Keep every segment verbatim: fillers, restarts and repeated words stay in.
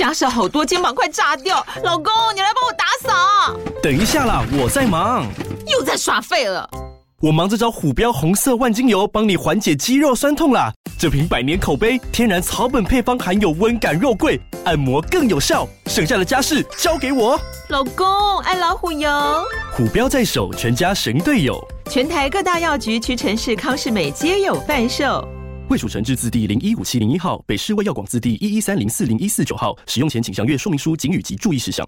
家事好多，肩膀快炸掉。老公，你来帮我打扫。 等一下啦，我在忙。 又在耍废了。 我忙着找虎标红色万金油，帮你缓解肌肉酸痛啦。这瓶百年口碑，天然草本配方，含有温感肉桂，按摩更有效。剩下的家事交给我。 老公，爱老虎油。 虎标在手，全家神队友。 全台各大药局、屈臣氏、康是美皆有贩售。 卫署成字字第零一五七零一号，北市卫药广字第一一三零四零一四九号。使用前请详阅说明书、警语及注意事项。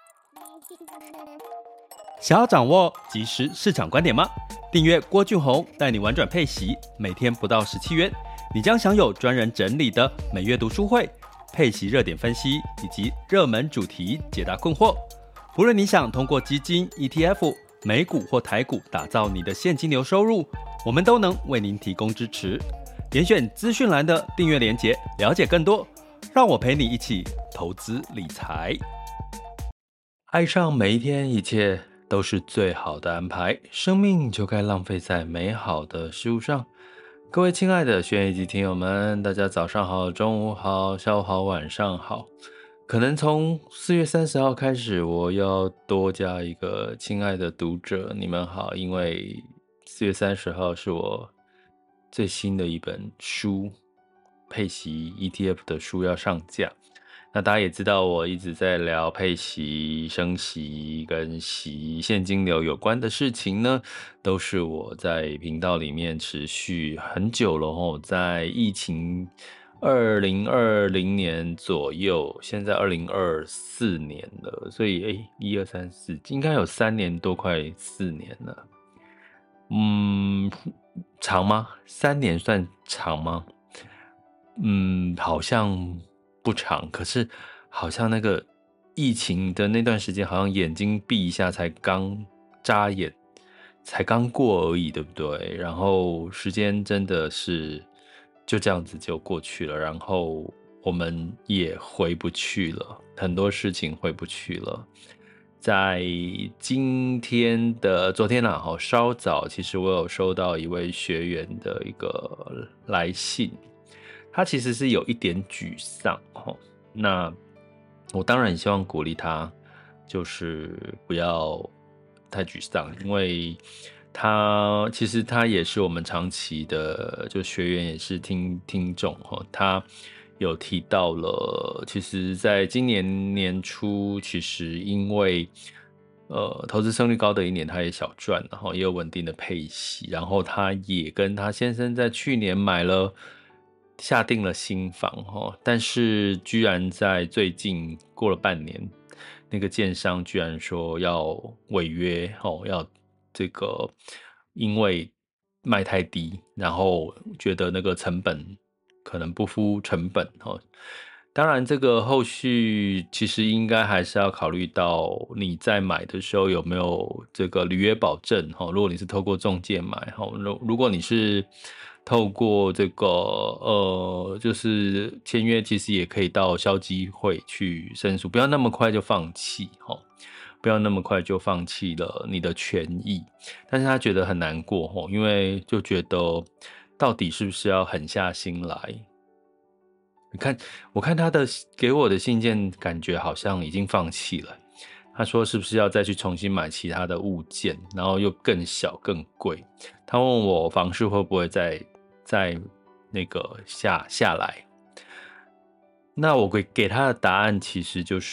想要掌握即时市场观点吗？订阅郭俊宏带你玩转配息，每天不到十七元，你将享有专人整理的每月读书会、配息热点分析以及热门主题解答困惑。不论你想通过基金、E T F、美股或台股打造你的现金流收入，我们都能为您提供支持。点选资讯栏的订阅连结，了解更多。让我陪你一起投资理财。爱上每一天，一切都是最好的安排，生命就该浪费在美好的事物上。各位亲爱的学员以及听友们，大家早上好，中午好，下午好，晚上好。可能从四月三十号开始，我要多加一个亲爱的读者，你们好，因为四月三十号是我最新的一本书，配息 E T F 的书要上架。那大家也知道，我一直在聊配息、升息跟息现金流有关的事情呢，都是我在频道里面持续很久了吼，在疫情二零二零年左右，现在二零二四年了，所以诶一二三四应该有三年多，快四年了。嗯，长吗？三年算长吗？嗯，好像不长，可是好像那个疫情的那段时间，好像眼睛闭一下才刚眨眼，才刚过而已，对不对？然后时间真的是就这样子就过去了，然后我们也回不去了，很多事情回不去了。在今天的昨天啊，稍早，其实我有收到一位学员的一个来信，他其实是有一点沮丧。那我当然希望鼓励他，就是不要太沮丧，因为他其实他也是我们长期的就学员，也是听听众。他有提到了，其实在今年年初，其实因为呃投资胜率高的一年，他也小赚，然后也有稳定的配息，然后他也跟他先生在去年买了下定了新房，但是居然在最近过了半年，那个建商居然说要违约，要这个因为卖太低，然后觉得那个成本可能不敷成本。当然这个后续其实应该还是要考虑到你在买的时候有没有这个履约保证。如果你是透过中介买，如果你是透过这个呃，就是签约，其实也可以到消基会去申诉，不要那么快就放弃，不要那么快就放弃了你的权益。但是他觉得很难过，因为就觉得到底是不是要狠下心来？你看，我看他的给我的信件，感觉好像已经放弃了。他说是不是要再去重新买其他的物件，然后又更小更贵？他问我房市会不会再再那个下下来？那我给给他的答案其实就是，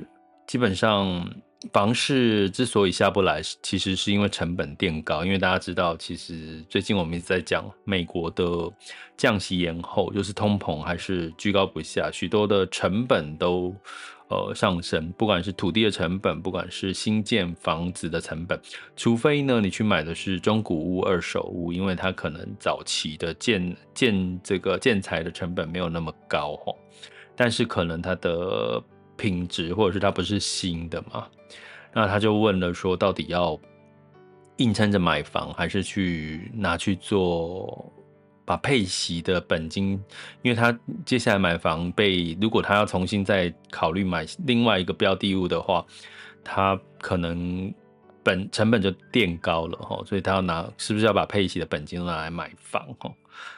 基本上房市之所以下不来，其实是因为成本垫高。因为大家知道，其实最近我们一直在讲美国的降息延后，就是通膨还是居高不下，许多的成本都呃上升，不管是土地的成本，不管是新建房子的成本，除非呢你去买的是中古屋、二手屋，因为它可能早期的建建这个建材的成本没有那么高，但是可能它的品质或者是它不是新的嘛，那他就问了说，到底要硬撑着买房，还是去拿去做把配息的本金？因为他接下来买房被，如果他要重新再考虑买另外一个标的物的话，他可能本成本就垫高了，所以他要拿，是不是要把配息的本金拿来买房？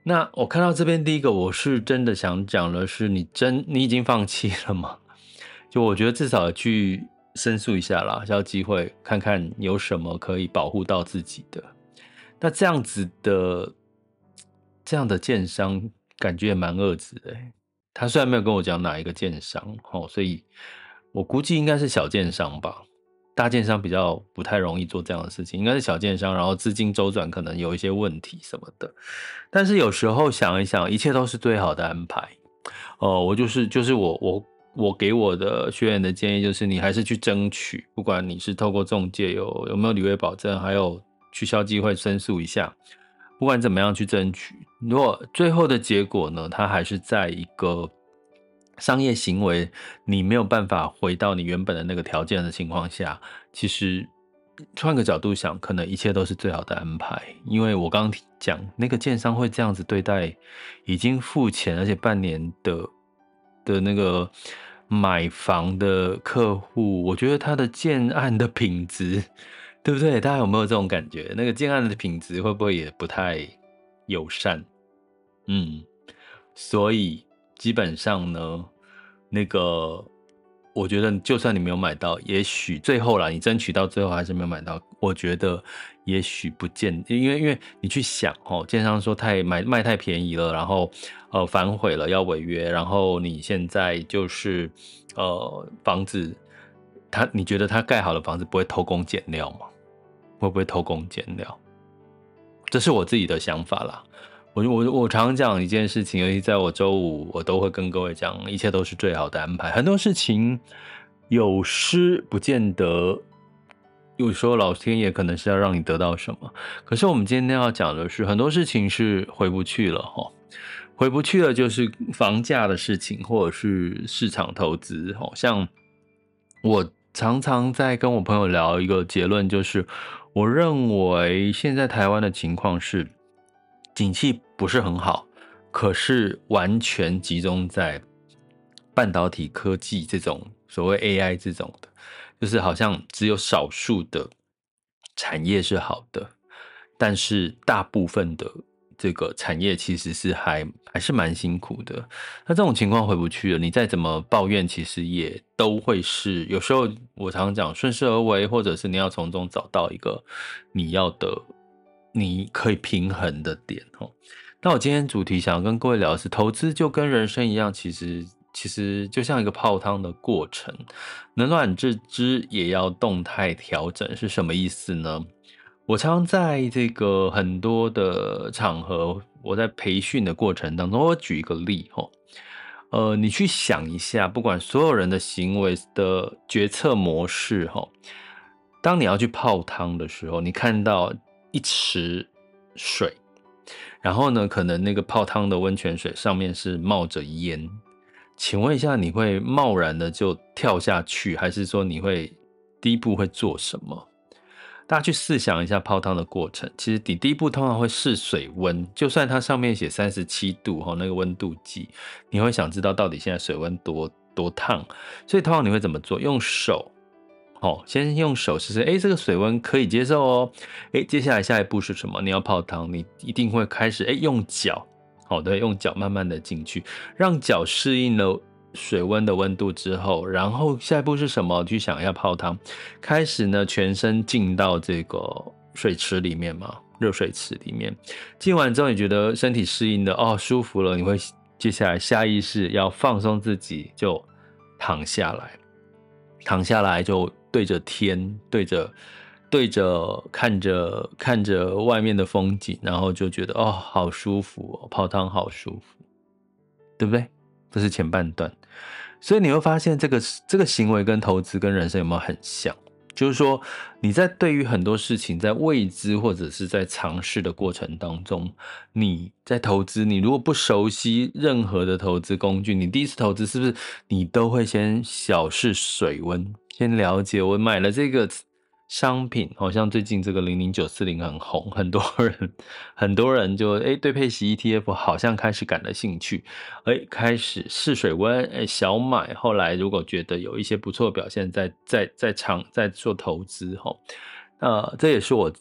那我看到这边第一个，我是真的想讲的是，你真你已经放弃了吗？就我觉得至少去申诉一下啦，要机会看看有什么可以保护到自己的。那这样子的这样的建商感觉也蛮恶质的欸，他虽然没有跟我讲哪一个建商，哦，所以我估计应该是小建商吧。大建商比较不太容易做这样的事情，应该是小建商，然后资金周转可能有一些问题什么的。但是有时候想一想，一切都是最好的安排。哦，我就是就是我我我给我的学员的建议就是，你还是去争取，不管你是透过中介有有没有履约保证，还有取消机会申诉一下，不管怎么样去争取。如果最后的结果呢，它还是在一个商业行为你没有办法回到你原本的那个条件的情况下，其实换个角度想，可能一切都是最好的安排。因为我刚刚讲那个建商会这样子对待已经付钱而且半年的的那个买房的客户，我觉得他的建案的品质，对不对？大家有没有这种感觉？那个建案的品质会不会也不太友善？嗯，所以基本上呢，那个我觉得就算你没有买到，也许最后啦，你争取到最后还是没有买到，我觉得也许不见，因为因为你去想哦，建商说太买卖太便宜了，然后呃反悔了要违约，然后你现在就是呃房子，他你觉得他盖好的房子不会偷工减料吗？会不会偷工减料？这是我自己的想法啦。我我我常常讲一件事情，尤其在我周五，我都会跟各位讲，一切都是最好的安排。很多事情有失不见得，有时候老天爷可能是要让你得到什么。可是我们今天要讲的是，很多事情是回不去了齁，回不去了就是房价的事情，或者是市场投资齁。像我常常在跟我朋友聊一个结论，就是我认为现在台湾的情况是，景气不是很好，可是完全集中在半导体科技这种所谓 A I 这种的，就是好像只有少数的产业是好的，但是大部分的这个产业其实是还还是蛮辛苦的。那这种情况回不去了，你再怎么抱怨，其实也都会是，有时候我常常讲顺势而为，或者是你要从中找到一个你要的你可以平衡的点哦。那我今天主题想要跟各位聊的是，投资就跟人生一样，其实其实就像一个泡汤的过程，冷暖自知也要动态调整，是什么意思呢？我常在这个很多的场合，我在培训的过程当中，我举一个例齁，呃，你去想一下，不管所有人的行为的决策模式齁，当你要去泡汤的时候，你看到一池水，然后呢，可能那个泡汤的温泉水上面是冒着烟，请问一下，你会贸然的就跳下去，还是说你会第一步会做什么？大家去试想一下泡汤的过程，其实你第一步通常会试水温，就算它上面写三十七度那个温度计，你会想知道到底现在水温多多烫，所以通常你会怎么做？用手哦，先用手试试，哎，这个水温可以接受哦。哎，接下来下一步是什么？你要泡汤，你一定会开始哎用脚，好的，用脚慢慢的进去，让脚适应了水温的温度之后，然后下一步是什么？去想一下泡汤，开始呢全身进到这个水池里面嘛，热水池里面，进完之后你觉得身体适应的哦舒服了，你会接下来下意识要放松自己，就躺下来，躺下来就对着天，对着对着看着看着外面的风景，然后就觉得哦好舒服哦，泡汤好舒服，对不对？这是前半段。所以你会发现这个这个行为跟投资跟人生有没有很像？就是说你在对于很多事情在未知或者是在尝试的过程当中，你在投资，你如果不熟悉任何的投资工具，你第一次投资是不是你都会先小试水温，先了解我买了这个商品，好像最近这个零零九四零很红，很多人很多人就诶对配息 E T F 好像开始感了兴趣，诶开始试水温，诶小买，后来如果觉得有一些不错的表现，再再再长再做投资齁。呃这也是我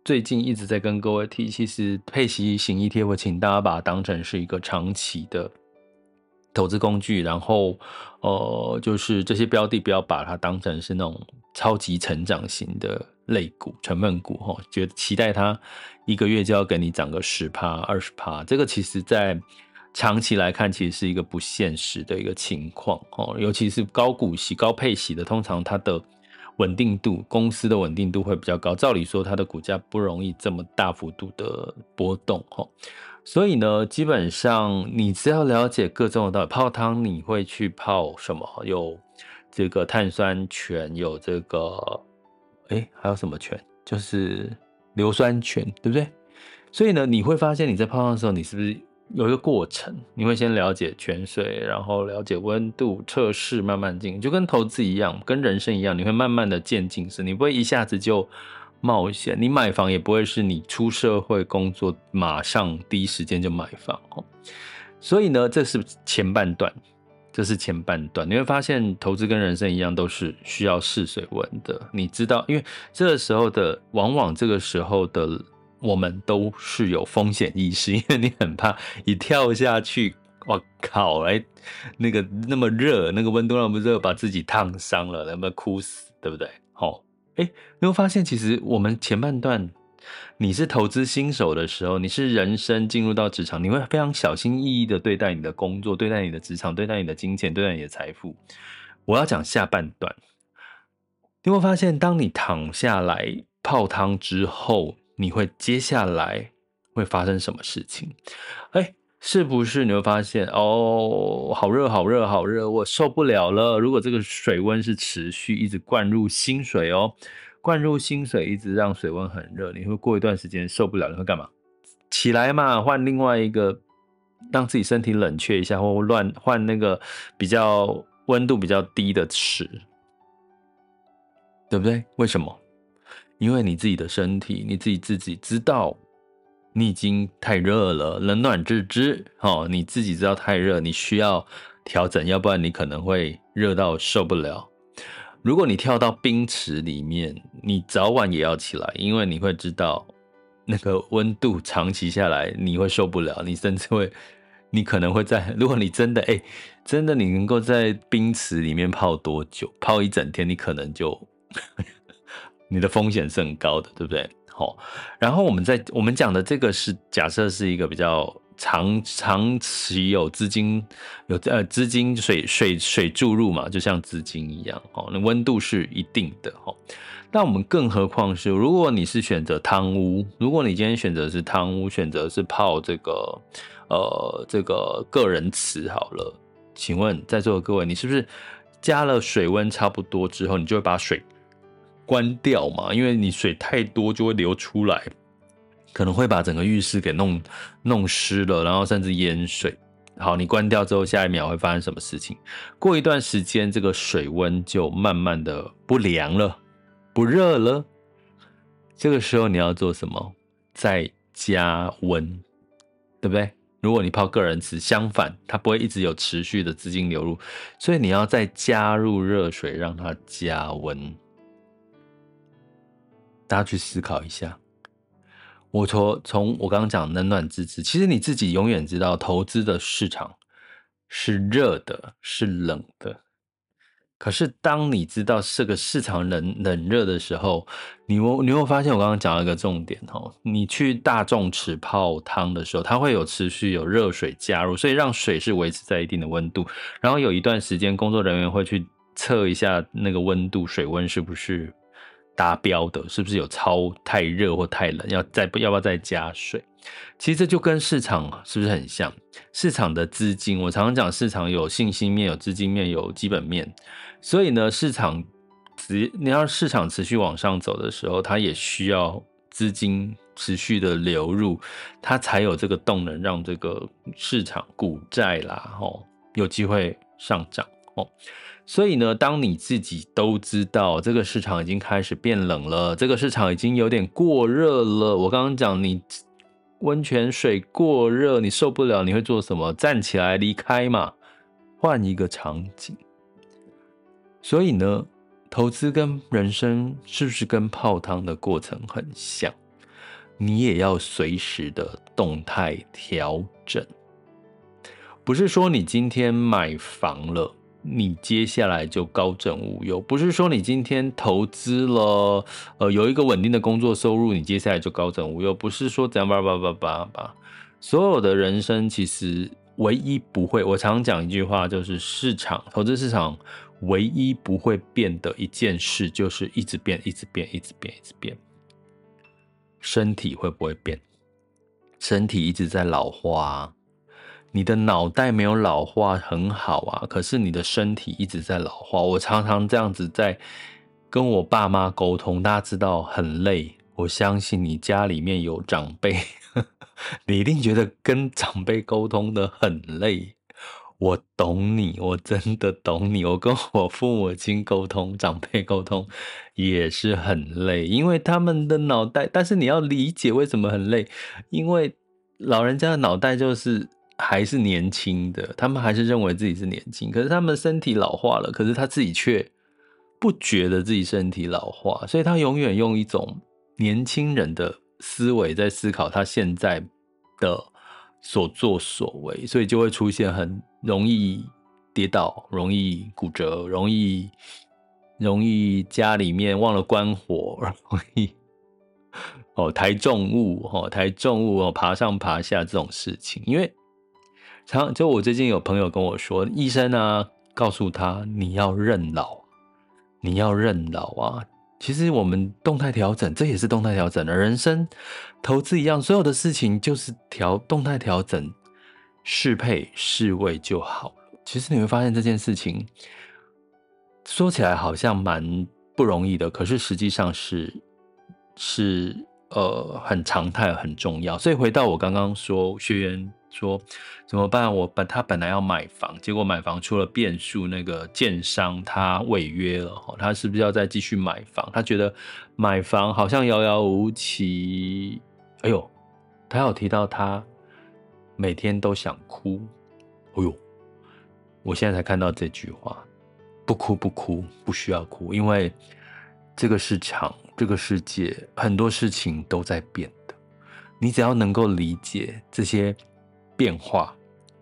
最近一直在跟各位提，其实配息型 E T F， 请大家把它当成是一个长期的投资工具，然后呃，就是这些标的不要把它当成是那种超级成长型的类股、成分股哈，觉得期待它一个月就要给你涨个 百分之十、百分之二十， 这个其实在长期来看，其实是一个不现实的一个情况哦，尤其是高股息、高配息的，通常它的稳定度，公司的稳定度会比较高。照理说，它的股价不容易这么大幅度的波动哈。所以呢，基本上你只要了解各种的道理，泡汤你会去泡什么？有这个碳酸泉，有这个，哎，还有什么泉？就是硫酸泉，对不对？所以呢，你会发现你在泡汤的时候，你是不是有一个过程？你会先了解泉水，然后了解温度测试，慢慢进，就跟投资一样，跟人生一样，你会慢慢的渐进式，你不会一下子就冒险。你买房也不会是你出社会工作马上第一时间就买房哦。所以呢，这是前半段，这是前半段。你会发现投资跟人生一样，都是需要试水温的。你知道，因为这个时候的，往往这个时候的我们都是有风险意识，因为你很怕一跳下去，我靠，哎，那个那么热，那个温度那么热，把自己烫伤了，能不能哭死，对不对？好。哎，你会发现，其实我们前半段，你是投资新手的时候，你是人生进入到职场，你会非常小心翼翼的对待你的工作，对待你的职场，对待你的金钱，对待你的财富。我要讲下半段，你会发现，当你躺下来泡汤之后，你会接下来会发生什么事情？哎。是不是你会发现哦，好热好热好热，我受不了了。如果这个水温是持续一直灌入新水哦，灌入新水一直让水温很热，你会过一段时间受不了，你会干嘛？起来嘛，换另外一个让自己身体冷却一下，或乱换那个比较温度比较低的池，对不对？为什么？因为你自己的身体，你自己自己知道。你已经太热了，冷暖自知，哦，你自己知道太热，你需要调整，要不然你可能会热到受不了。如果你跳到冰池里面，你早晚也要起来，因为你会知道那个温度长期下来你会受不了，你甚至会，你可能会在，如果你真的，哎，真的你能够在冰池里面泡多久？泡一整天，你可能就，你的风险是很高的，对不对？好，然后我们在我们讲的这个是假设是一个比较长长期有资金有呃资金水水水注入嘛，就像资金一样哦，那温度是一定的哦。那我们更何况是，如果你是选择汤屋，如果你今天选择是汤屋，选择是泡这个呃这个个人池好了，请问在座的各位，你是不是加了水温差不多之后，你就会把水关掉嘛？因为你水太多就会流出来，可能会把整个浴室给弄弄湿了，然后甚至淹水。好，你关掉之后，下一秒会发生什么事情？过一段时间，这个水温就慢慢的不凉了，不热了。这个时候你要做什么？再加温，对不对？如果你泡个人池，相反，它不会一直有持续的资金流入，所以你要再加入热水，让它加温。大家去思考一下。我从从我刚刚讲冷暖自知，其实你自己永远知道，投资的市场是热的，是冷的。可是当你知道这个市场冷冷热的时候，你会你会发现我刚刚讲了一个重点哦，你去大众池泡汤的时候，它会有持续有热水加入，所以让水是维持在一定的温度，然后有一段时间工作人员会去测一下那个温度，水温是不是达标的，是不是有超太热或太冷，要再要不要再加水？其实这就跟市场是不是很像？市场的资金，我常常讲市场有信心面、有资金面、有基本面，所以呢，市场你要市场持续往上走的时候，它也需要资金持续的流入，它才有这个动能让这个市场股债啦，哦，有机会上涨哦。所以呢，当你自己都知道这个市场已经开始变冷了，这个市场已经有点过热了，我刚刚讲你温泉水过热，你受不了，你会做什么？站起来离开嘛，换一个场景。所以呢，投资跟人生是不是跟泡汤的过程很像？ 你也要随时的动态调整。不是说你今天买房了，你接下来就高枕无忧；不是说你今天投资了，呃，有一个稳定的工作收入，你接下来就高枕无忧；不是说怎样叭叭叭叭叭。所有的人生其实唯一不会，我常讲一句话，就是市场投资市场唯一不会变的一件事，就是一直变，一直变，一直变，一直变。身体会不会变？身体一直在老化啊。你的脑袋没有老化很好啊，可是你的身体一直在老化。我常常这样子在跟我爸妈沟通，大家知道很累。我相信你家里面有长辈，你一定觉得跟长辈沟通的很累。我懂你，我真的懂你。我跟我父母亲沟通，长辈沟通也是很累，因为他们的脑袋，但是你要理解为什么很累，因为老人家的脑袋就是还是年轻的，他们还是认为自己是年轻，可是他们身体老化了，可是他自己却不觉得自己身体老化，所以他永远用一种年轻人的思维在思考他现在的所作所为，所以就会出现很容易跌倒，容易骨折，容易容易家里面忘了关火，容易哦抬重物哦抬重物哦爬上爬下这种事情。因为常就我最近有朋友跟我说，医生啊告诉他你要认老，你要认老啊。其实我们动态调整，这也是动态调整的。人生投资一样，所有的事情就是调动态调整，适配适位就好了。其实你会发现这件事情说起来好像蛮不容易的，可是实际上是是呃很常态很重要。所以回到我刚刚说，学员说怎么办？我本他本来要买房，结果买房出了变数，那个建商他违约了，他是不是要再继续买房？他觉得买房好像遥遥无期。哎呦，他有提到他每天都想哭。哎呦，我现在才看到这句话，不哭不哭，不需要哭，因为这个市场，这个世界很多事情都在变的，你只要能够理解这些变化，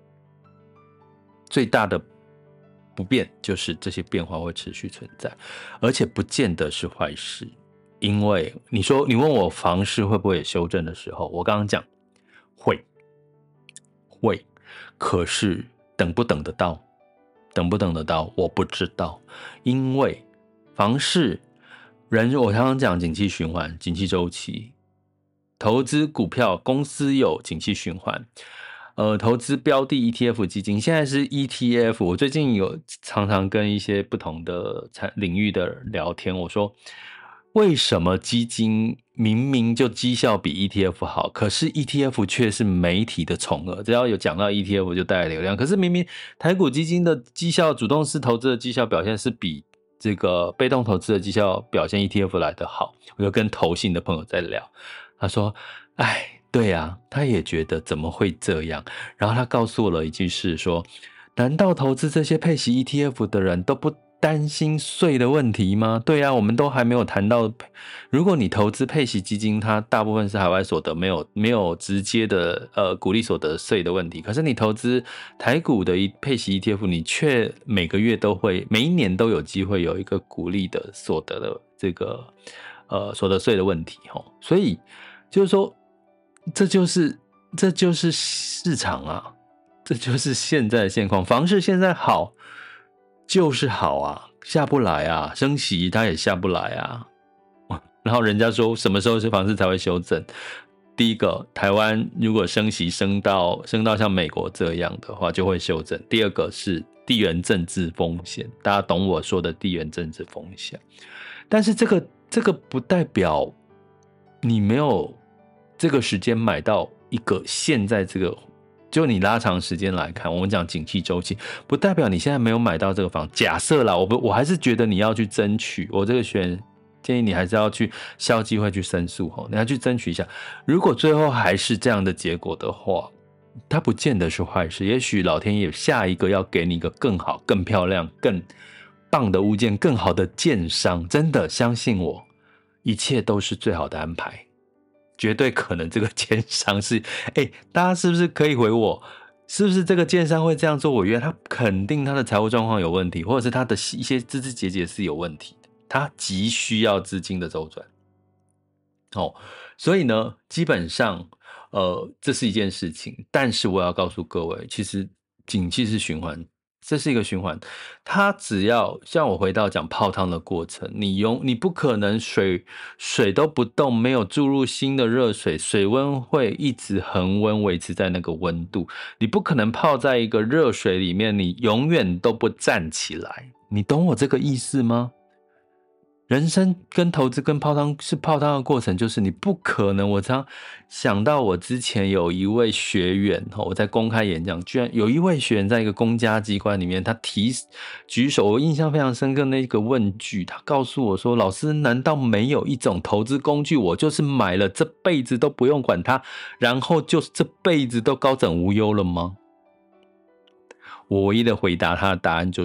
最大的不变就是这些变化会持续存在，而且不见得是坏事。因为你说你问我房市会不会有修正的时候，我刚刚讲会会，可是等不等得到，等不等得到我不知道。因为房市人，我常常讲景气循环，景气周期，投资股票公司有景气循环，呃，投资标的 E T F 基金，现在是 E T F。我最近有常常跟一些不同的领域的聊天，我说为什么基金明明就绩效比 E T F 好，可是 E T F 却是媒体的宠儿，只要有讲到 E T F 就带来流量，可是明明台股基金的绩效，主动式投资的绩效表现是比这个被动投资的绩效表现 E T F 来得好。我就跟投信的朋友在聊，他说哎，对啊，他也觉得怎么会这样。然后他告诉我了一句是说，难道投资这些配息 E T F 的人都不担心税的问题吗？对啊，我们都还没有谈到，如果你投资配息基金，它大部分是海外所得，没有没有直接的呃股利所得税的问题。可是你投资台股的配息 E T F， 你却每个月都会，每一年都有机会有一个股利的所得的这个呃所得税的问题齁。所以就是说，这就是这就是市场啊，这就是现在的现况。房市现在好就是好啊，下不来啊，升息它也下不来啊。然后人家说什么时候是房市才会修正？第一个，台湾如果升息升到升到像美国这样的话，就会修正。第二个是地缘政治风险，大家懂我说的地缘政治风险。但是这个这个不代表你没有这个时间买到一个现在这个。就你拉长时间来看，我们讲景气周期，不代表你现在没有买到这个房。假设啦，我不，我还是觉得你要去争取。我这个学员建议你还是要去消基会去申诉吼，你要去争取一下。如果最后还是这样的结果的话，它不见得是坏事。也许老天爷下一个要给你一个更好、更漂亮、更棒的物件，更好的建商。真的相信我，一切都是最好的安排。 绝对可能这个建商是，哎，大家是不是可以回我？是不是这个建商会这样做？我觉得他肯定他的财务状况有问题，或者是他的一些枝枝节节是有问题的，他急需要资金的周转。哦，所以呢，基本上，呃，这是一件事情。但是我要告诉各位，其实景气是循环，这是一个循环。它只要像我回到讲泡汤的过程，你用你不可能水水都不动，没有注入新的热水，水温会一直恒温维持在那个温度。你不可能泡在一个热水里面，你永远都不站起来。你懂我这个意思吗？人生跟投资跟泡汤是泡汤的过程，就是你不可能。我常想到我之前有一位学员，我在公开演讲，居然有一位学员在一个公家机关里面，他提举手，我印象非常深刻那个问句，他告诉我说：“老师，难道没有一种投资工具，我就是买了这辈子都不用管它，然后就是这辈子都高枕无忧了吗？”我唯一的回答他的答案就是：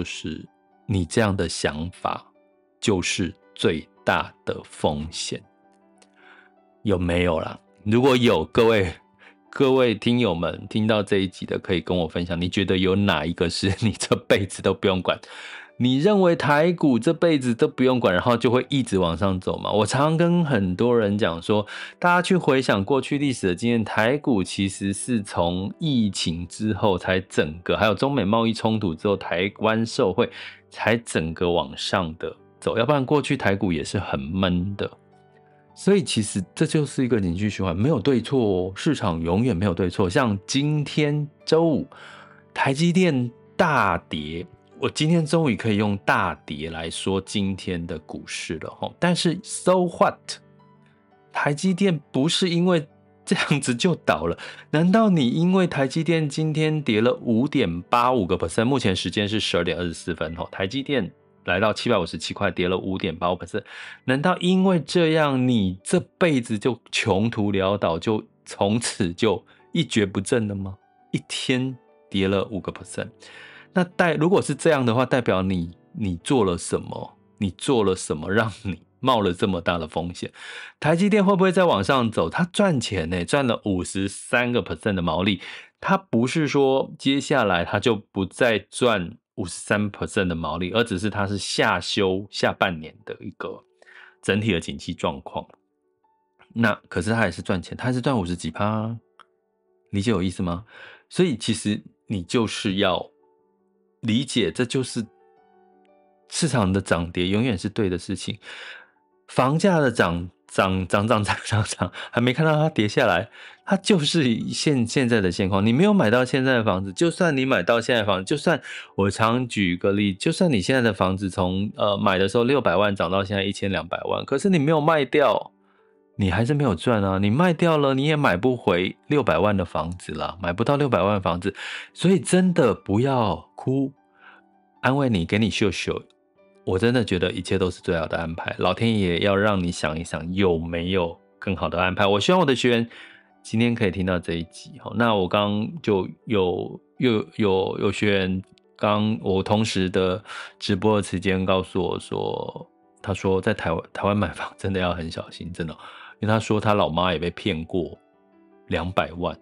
你这样的想法就是最大的风险。有没有啦？如果有，各位各位听友们听到这一集的，可以跟我分享，你觉得有哪一个是你这辈子都不用管？你认为台股这辈子都不用管，然后就会一直往上走吗？我常跟很多人讲说，大家去回想过去历史的经验，台股其实是从疫情之后才整个，还有中美贸易冲突之后，台湾社会才整个往上的走，要不然过去台股也是很闷的。所以其实这就是一个景气循环，没有对错哦，市场永远没有对错。像今天周五台积电大跌，我今天终于可以用大跌来说今天的股市了。但是 so what， 台积电不是因为这样子就倒了，难道你因为台积电今天跌了 百分之五点八五， 目前时间是十二点二十四分，台积电来到七百五十七块，跌了 百分之五点八五， 难道因为这样你这辈子就穷途潦倒，就从此就一蹶不振了吗？一天跌了 百分之五， 那代如果是这样的话，代表你你做了什么？你做了什么让你冒了这么大的风险？台积电会不会再往上走？它赚钱呢，赚了 百分之五十三 的毛利，它不是说接下来它就不再赚 百分之五十三 的毛利，而只是它是下修下半年的一个整体的景气状况。那可是它也是赚钱，它还是赚五十几%，理解有意思吗？所以其实你就是要理解，这就是市场的涨跌永远是对的事情。房价的涨涨涨涨涨涨涨，还没看到它跌下来，它就是现现在的现况。你没有买到现在的房子，就算你买到现在的房子，就算我常举个例，就算你现在的房子从呃买的时候六百万涨到现在一千两百万，可是你没有卖掉，你还是没有赚啊。你卖掉了，你也买不回六百万的房子啦，买不到六百万的房子。所以真的不要哭，安慰你，给你秀秀。我真的觉得一切都是最好的安排，老天爷要让你想一想有没有更好的安排。我希望我的学员今天可以听到这一集。那我刚就有有有有学员刚我同时的直播的时间告诉我说，他说在台湾台湾买房真的要很小心，真的，因为他说他老妈也被骗过两百万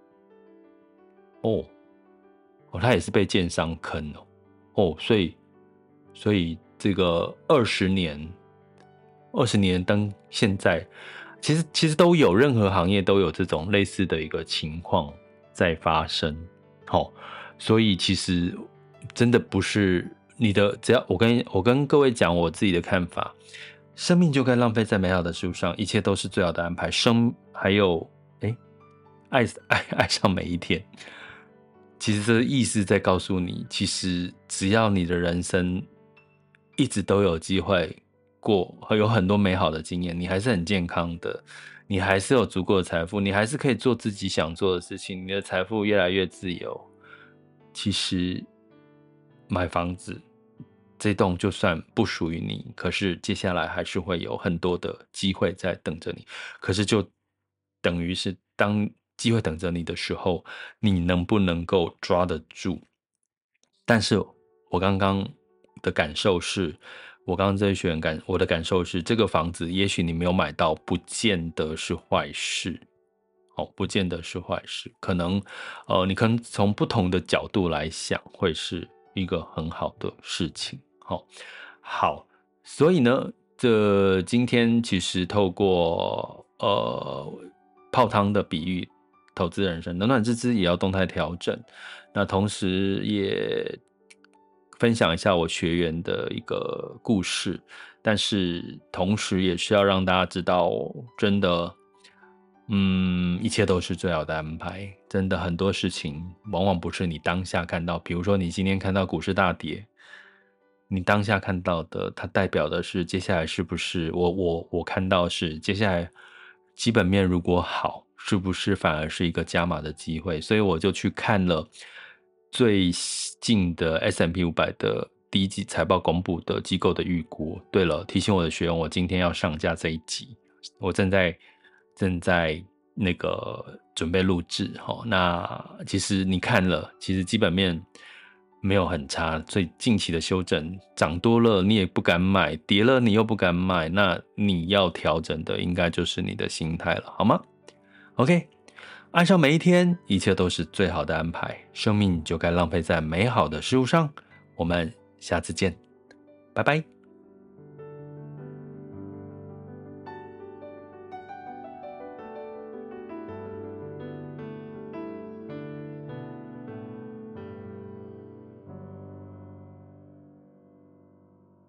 哦，哦，他也是被建商坑哦，哦，所以所以。这个二十年，二十年当现在，其实其实都有，任何行业都有这种类似的一个情况在发生，好、哦，所以其实真的不是你的，只要我跟我跟各位讲我自己的看法，生命就该浪费在美好的事物上，一切都是最好的安排。生还有哎，爱爱爱上每一天，其实这个意思在告诉你，其实只要你的人生。一直都有机会过，有很多美好的经验，你还是很健康的，你还是有足够的财富，你还是可以做自己想做的事情，你的财富越来越自由。其实买房子这栋就算不属于你，可是接下来还是会有很多的机会在等着你，可是就等于是当机会等着你的时候，你能不能够抓得住？但是我刚刚的感受是， 我刚刚这一学员感我的感受是，这个房子也许你没有买到，不见得是坏事。哦，不见得是坏事，可能呃，你可能从不同的角度来想，会是一个很好的事情。好、哦，好，所以呢，这今天其实透过呃泡汤的比喻，投资人生冷暖自知也要动态调整。那同时也分享一下我学员的一个故事，但是同时也是要让大家知道，真的。嗯，一切都是最好的安排。真的很多事情往往不是你当下看到，比如说你今天看到股市大跌，你当下看到的，它代表的是接下来是不是我我我看到是接下来基本面如果好，是不是反而是一个加码的机会？所以我就去看了最近的 S and P 五百的第一季财报公布的机构的预估。对了，提醒我的学员，我今天要上架这一集，我正在。正在那个准备录制、哦、那其实你看了，其实基本面没有很差，所以近期的修正涨多了你也不敢买，跌了你又不敢买，那你要调整的应该就是你的心态了，好吗？ OK， 爱上每一天，一切都是最好的安排，生命就该浪费在美好的事物上。我们下次见，拜拜。